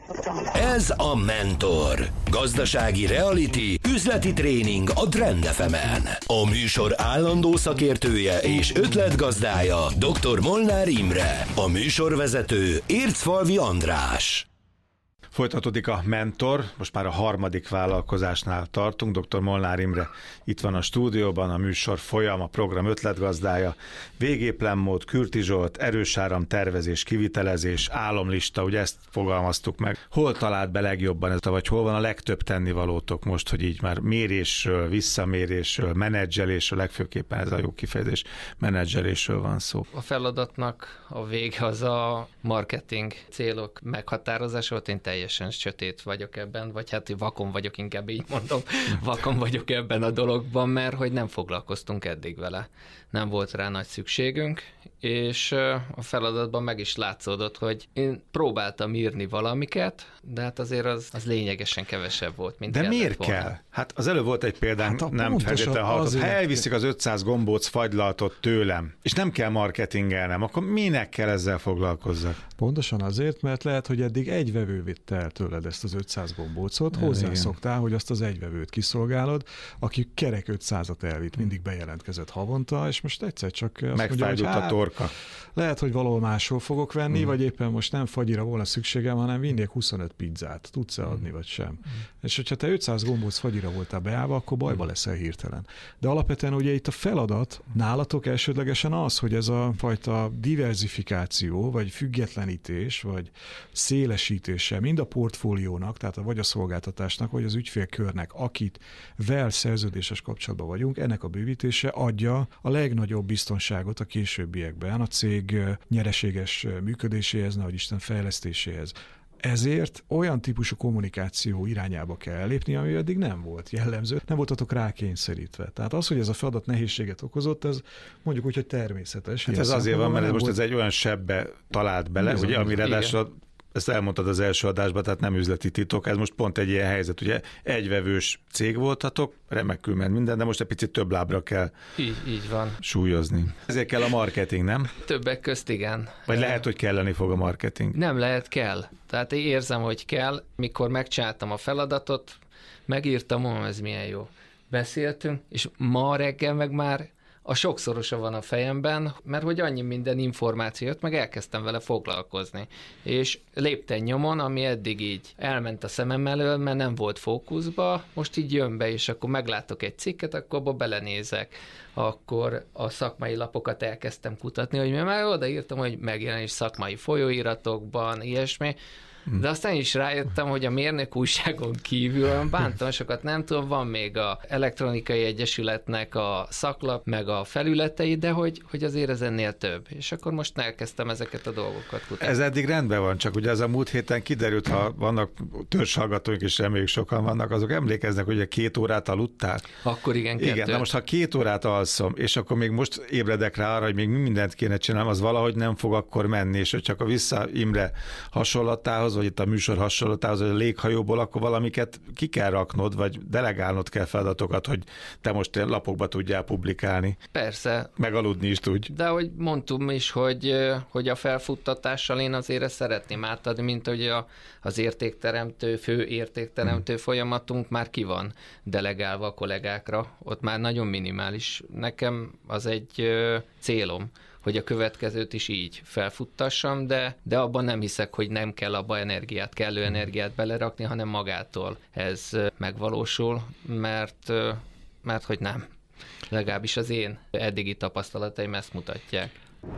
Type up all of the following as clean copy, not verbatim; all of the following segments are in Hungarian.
Ez a Mentor. Gazdasági reality, üzleti tréning a Trend FM-en. A műsor állandó szakértője és ötletgazdája dr. Molnár Imre. A műsorvezető Ércfalvi András. Folytatódik a Mentor, most már a harmadik vállalkozásnál tartunk. Dr. Molnár Imre itt van a stúdióban, a műsor folyam, a program ötletgazdája. Végéplenmód, Kürti Zsolt, erős áram, tervezés, kivitelezés, álomlista, ugye ezt fogalmaztuk meg. Hol talált be legjobban ez, vagy hol van a legtöbb tennivalótok most, hogy így már mérésről, visszamérésről, menedzselésről, legfőképpen ez a jó kifejezés, menedzselésről van szó. A feladatnak a vége az a marketing célok meghatározása, ott én teljesen sötét vagyok ebben, vagy hát vakon vagyok, inkább így mondom, vakon vagyok ebben a dologban, mert hogy nem foglalkoztunk eddig vele. Nem volt rá nagy szükségünk, és a feladatban meg is látszódott, hogy én próbáltam írni valamiket, de hát azért az lényegesen kevesebb volt, mint de miért volna. Kell? Hát az előbb volt egy példán, hát nem feltétlenül hallottam. Ha elviszik az 500 gombóc fagylaltot tőlem, és nem kell marketingelnem, akkor minek kell ezzel foglalkozzak? Pontosan azért, mert lehet, hogy eddig egy vevő vitte el tőled ezt az 500 gombócot, hozzászoktál, hogy azt az egy vevőt kiszolgálod, aki kerek 500-at elvitt, mindig bejelentkezett havonta, és most egyszer csak megfájdult a torka. Lehet, hogy valahol máshol fogok venni, vagy éppen most nem fagyira volna szükségem, hanem vinnék 25 pizzát. Tudsz-e adni, vagy sem? És hogyha te 500 gombóc fagyira voltál beállva, akkor bajba leszel hirtelen. De alapvetően ugye itt a feladat nálatok elsődlegesen az, hogy ez a fajta diverzifikáció, vagy függetlenítés, vagy szélesítése mind a portfóliónak, tehát vagy a szolgáltatásnak, vagy az ügyfélkörnek, akit vel szerződéses kapcsolatban vagyunk, ennek a bővítése adja a legnagyobb biztonságot a későbbiekben a cég nyereséges működéséhez, nehogy Isten fejlesztéséhez. Ezért olyan típusú kommunikáció irányába kell lépni, ami eddig nem volt jellemző, nem voltatok rákényszerítve. Tehát az, hogy ez a feladat nehézséget okozott, ez mondjuk úgy, hogy természetes. Hát ez azért van, mert most ez egy olyan sebbe talált bele, ugye, amire ráadásul ezt elmondtad az első adásban, tehát nem üzleti titok, ez most pont egy ilyen helyzet, ugye egyvevős cég voltatok, remekül ment minden, de most egy picit több lábra kell így van. Súlyozni. Ezért kell a marketing, nem? Többek közt igen. Vagy lehet, hogy kelleni fog a marketing? Nem lehet, kell. Tehát én érzem, hogy kell, mikor megcsináltam a feladatot, megírtam, ez milyen jó. Beszéltünk, és ma reggel meg már a sokszorosa van a fejemben, mert hogy annyi minden információ jött, meg elkezdtem vele foglalkozni. És lépten nyomon, ami eddig így elment a szemem elől, mert nem volt fókuszba, most így jön be, és akkor meglátok egy cikket, akkor abba belenézek. Akkor a szakmai lapokat elkezdtem kutatni, hogy már odaírtam, hogy megjelenés szakmai folyóiratokban, ilyesmi. De aztán is rájöttem, hogy a mérnök újságon kívül bántam sokat, nem tudom, van még a Elektronikai Egyesületnek a szaklap, meg a felületei, de hogy azért ez ennél több. És akkor most elkezdtem ezeket a dolgokat kutatni. Ez eddig rendben van, csak ugye ez a múlt héten kiderült, ha vannak törzshallgatóink, és reméljük sokan vannak, azok emlékeznek, hogy 2 órát aludtál. Akkor igen, 2. Igen, de most ha 2 órát alszom, és akkor még most ébredek rá arra, hogy még mindent kéne csinálnom, az valahogy nem fog akkor menni, és hogy csak a vissza Imre hasonlatához, vagy itt a műsor hasonlatához, hogy a léghajóból akkor valamiket ki kell raknod, vagy delegálnod kell feladatokat, hogy te most lapokba tudjál publikálni. Persze. Meg aludni is tudj. De ahogy mondtam is, hogy a felfuttatással én azért ezt szeretném átadni, mint hogy az értékteremtő, fő értékteremtő folyamatunk már ki van delegálva a kollégákra. Ott már nagyon minimális. Nekem az egy célom, hogy a következőt is így felfuttassam, de abban nem hiszek, hogy nem kell abba kellő energiát belerakni, hanem magától ez megvalósul, mert hogy nem. Legalábbis az én eddigi tapasztalataim ezt mutatják.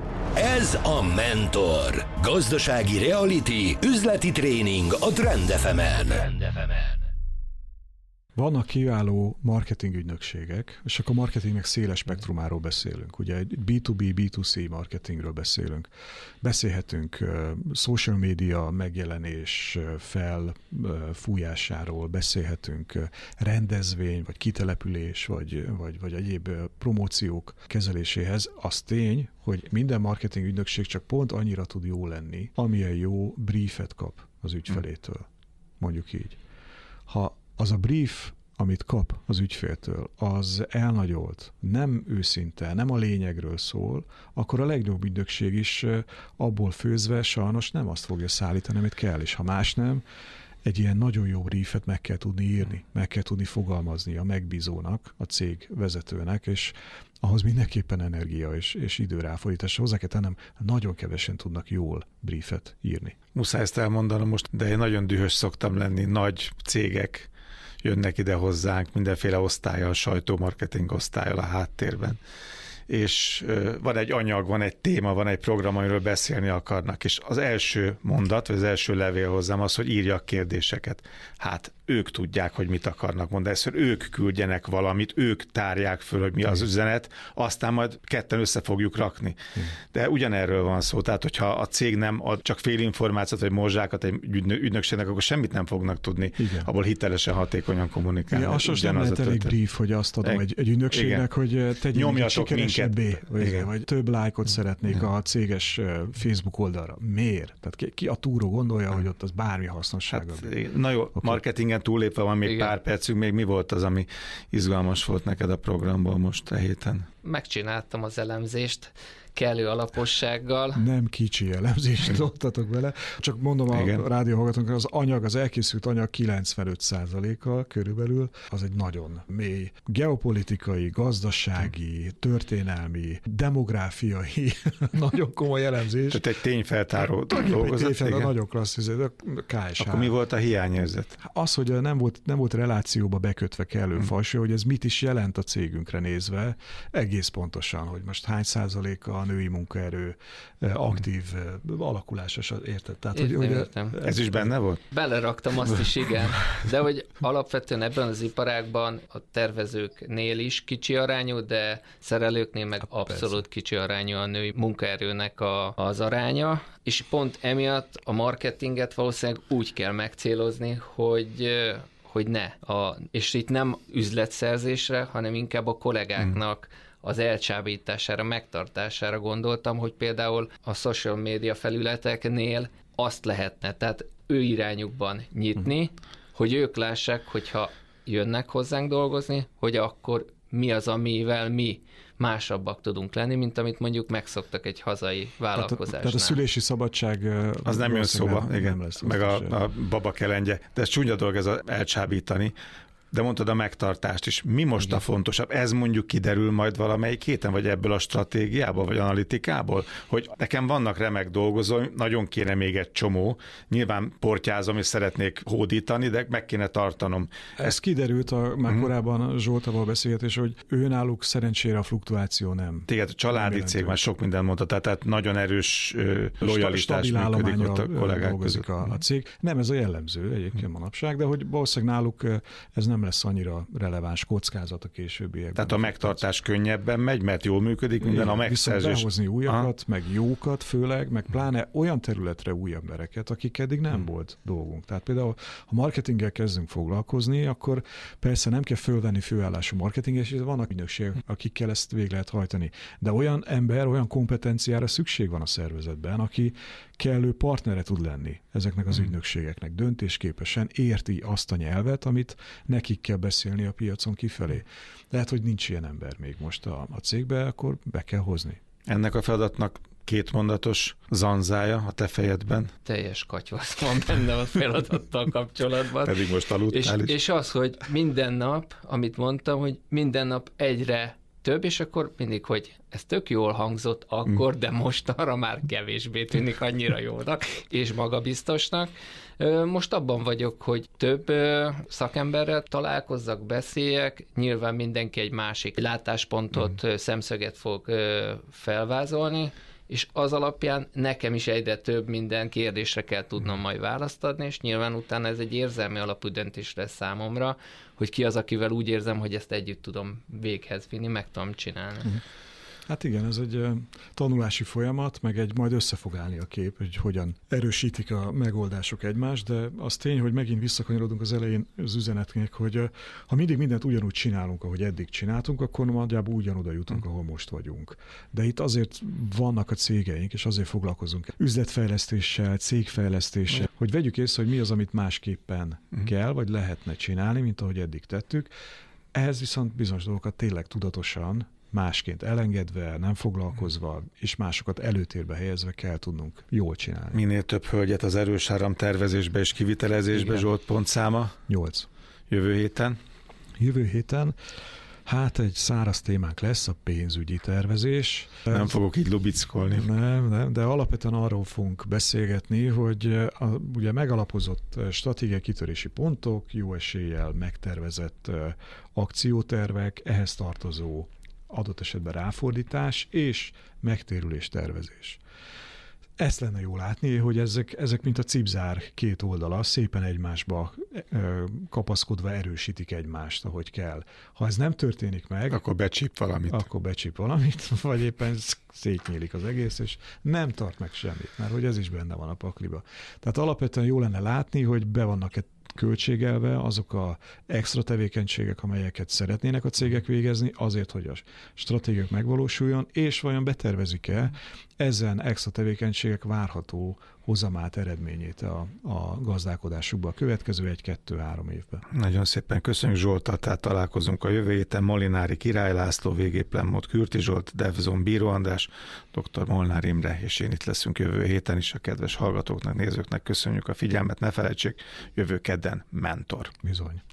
Ez a Mentor. Gazdasági reality, üzleti tréning a Trend FM-en. Vannak kiváló marketingügynökségek, és akkor a marketingnek széles spektrumáról beszélünk. Ugye egy B2B, B2C marketingről beszélünk. Beszélhetünk social media megjelenés felfújásáról, beszélhetünk rendezvény, vagy kitelepülés, vagy egyéb promóciók kezeléséhez. Az tény, hogy minden marketingügynökség csak pont annyira tud jó lenni, amilyen jó briefet kap az ügyfelétől. Mondjuk így. Ha az a brief amit kap az ügyféltől, az elnagyolt, nem őszinte, nem a lényegről szól, akkor a legnagyobb ügynökség is abból főzve sajnos nem azt fogja szállítani, amit kell, és ha más nem, egy ilyen nagyon jó briefet meg kell tudni írni, meg kell tudni fogalmazni a megbízónak, a cég vezetőnek, és ahhoz mindenképpen energia és idő ráfordítás. Hozzá kell tennem, nagyon kevesen tudnak jól briefet írni. Muszáj ezt elmondanom most, de én nagyon dühös szoktam lenni, nagy cégek jönnek ide hozzánk, mindenféle osztállyal, sajtómarketing osztállyal a háttérben. És van egy anyag, van egy téma, van egy program, amiről beszélni akarnak, és az első mondat, vagy az első levél hozzám az, hogy írjak kérdéseket. Hát ők tudják, hogy mit akarnak mondani, először ők küldjenek valamit, ők tárják föl, hogy mi az üzenet, aztán majd ketten össze fogjuk rakni. De ugyanerről van szó, tehát hogyha a cég nem ad csak fél információt, vagy morzsákat egy ügynökségnek, akkor semmit nem fognak tudni, abból hitelesen, hatékonyan kommunikálni. Igen, az nem lehet elég brief, hogy azt adom egy ügynökségnek, hogy tegyünk sikeresebbé, vagy több lájkot szeretnék a céges Facebook oldalra. Miért? Tehát ki a túró gondolja, hogy ott az bármi hasznossága. Hát, na jó, marketingen túllépve van még pár percünk, még mi volt az, ami izgalmas volt neked a programból most a héten? Megcsináltam az elemzést kellő alapossággal. Nem kicsi elemzést adtatok vele. Csak mondom a rádióhallgatóknak, az elkészült anyag 95%-a körülbelül, az egy nagyon mély geopolitikai, gazdasági, történelmi, demográfiai, nagyon komoly elemzés. Tehát egy tényfeltáró dolgozat. Nagyon klassz, KSH. Akkor mi volt a hiányérzet? Az, hogy nem volt relációba bekötve kellő fajső, hogy ez mit is jelent a cégünkre nézve, egész pontosan, hogy most hány százaléka a női munkaerő aktív alakulása, érted? Tehát, értem. Ez is benne volt? Beleraktam azt is, igen. De hogy alapvetően ebben az iparágban a tervezőknél is kicsi arányú, de szerelőknél meg abszolút kicsi arányú a női munkaerőnek az aránya, és pont emiatt a marketinget valószínűleg úgy kell megcélozni, hogy ne. És itt nem üzletszerzésre, hanem inkább a kollégáknak az elcsábítására, megtartására gondoltam, hogy például a social media felületeknél azt lehetne, tehát ő irányukban nyitni, hogy ők lássák, hogyha jönnek hozzánk dolgozni, hogy akkor mi az, amivel mi másabbak tudunk lenni, mint amit mondjuk megszoktak egy hazai vállalkozásnál. Tehát a szülési szabadság az nem jön szóba, igen, lesz, meg a baba kelendje. De ez csúnya dolog, ez elcsábítani. De mondtad a megtartást is. Mi most a fontosabb? Ez mondjuk kiderül majd valamelyik héten, vagy ebből a stratégiából, vagy analitikából, hogy nekem vannak remek dolgozóim, nagyon kéne még egy csomó, nyilván portyázom, és szeretnék hódítani, de meg kéne tartanom. Ez kiderült már korábban Zsoltával beszélgetés, hogy ő náluk szerencsére a fluktuáció nem. Téged a családi cég már sok mindent mondta, tehát nagyon erős lojalitás működik ott a kollégák között. A cég. Nem, ez a jellemző egyébként manapság, de hogy valószínűleg náluk ez nem lesz annyira releváns kockázat a későbbiekben. Tehát a megtartás könnyebben megy, mert jól működik minden, a megszerzés. Viszont behozni újakat, meg jókat főleg, meg pláne olyan területre új embereket, akik eddig nem volt dolgunk. Tehát például, ha marketinggel kezdünk foglalkozni, akkor persze nem kell fölvenni főállású marketinges, és vannak ügynökségek, akikkel ezt végig lehet hajtani. De olyan ember, olyan kompetenciára szükség van a szervezetben, aki kellő partnere tud lenni ezeknek az ügynökségeknek. Döntésképesen érti azt a nyelvet, amit nekik kell beszélni a piacon kifelé. Lehet, hogy nincs ilyen ember még most a cégbe, akkor be kell hozni. Ennek a feladatnak 2 mondatos zanzája a te fejedben? Teljes katyvasz van benne a feladattal kapcsolatban. Pedig most aludtál is. És az, hogy minden nap, amit mondtam, hogy minden nap egyre több, és akkor mindig, hogy ez tök jól hangzott akkor, de most arra már kevésbé tűnik annyira jónak, és magabiztosnak. Most abban vagyok, hogy több szakemberrel találkozzak, beszéljek, nyilván mindenki egy másik látáspontot, szemszöget fog felvázolni, és az alapján nekem is egyre több minden kérdésre kell tudnom majd választ adni, és nyilván utána ez egy érzelmi alapú döntés lesz számomra, hogy ki az, akivel úgy érzem, hogy ezt együtt tudom véghez vinni, meg tudom csinálni. Hát igen, ez egy tanulási folyamat, meg majd össze fog állni a kép, hogy hogyan erősítik a megoldások egymást, de az tény, hogy megint visszakanyarodunk az elején az üzenetnek, hogy ha mindig mindent ugyanúgy csinálunk, ahogy eddig csináltunk, akkor nagyjából ugyanoda jutunk, ahol most vagyunk. De itt azért vannak a cégeink, és azért foglalkozunk üzletfejlesztéssel, cégfejlesztéssel, hogy vegyük észre, hogy mi az, amit másképpen kell, vagy lehetne csinálni, mint ahogy eddig tettük. Ehhez viszont bizonyos dolgokat tényleg tudatosan, másként elengedve, nem foglalkozva, és másokat előtérbe helyezve kell tudnunk jól csinálni. Minél több hölgyet az erős áram tervezésbe és kivitelezésbe, igen. Zsolt, pontszáma? 8. Jövő héten? Jövő héten hát egy száraz témánk lesz, a pénzügyi tervezés. Nem fogok így lubickolni. Nem, de alapvetően arról fogunk beszélgetni, hogy ugye megalapozott stratégiai kitörési pontok, jó eséllyel megtervezett akciótervek, ehhez tartozó adott esetben ráfordítás és megtérülés tervezés. Ezt lenne jó látni, hogy ezek mint a cipzár két oldala, szépen egymásba kapaszkodva erősítik egymást, ahogy kell. Ha ez nem történik meg, akkor becsíp valamit, vagy éppen szétnyílik az egész, és nem tart meg semmit, mert hogy ez is benne van a pakliba. Tehát alapvetően jó lenne látni, hogy be vannak-e költségelve azok a extra tevékenységek, amelyeket szeretnének a cégek végezni, azért, hogy a stratégiák megvalósuljon, és vajon betervezik-e ezen extra tevékenységek várható hozamát, eredményét a gazdálkodásukba a következő 1-2-3 évben. Nagyon szépen köszönjük Zsoltal, tehát találkozunk a jövő héten. Molinári Király László, végéplenmód Kürti Zsolt, Devzon Bíró András, dr. Molnár Imre, és én itt leszünk jövő héten is. A kedves hallgatóknak, nézőknek köszönjük a figyelmet, ne felejtsék, jövő kedden Mentor. Bizony.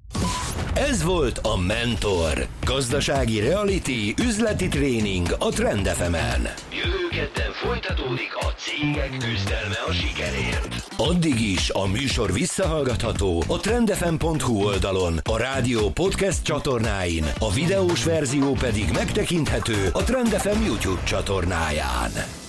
Ez volt a Mentor. Gazdasági reality, üzleti tréning a Trend FM-en. Jövő kedden folytatódik a cégek küzdelme a sikerért. Addig is a műsor visszahallgatható a trendfm.hu oldalon, a rádió podcast csatornáin, a videós verzió pedig megtekinthető a Trend FM YouTube csatornáján.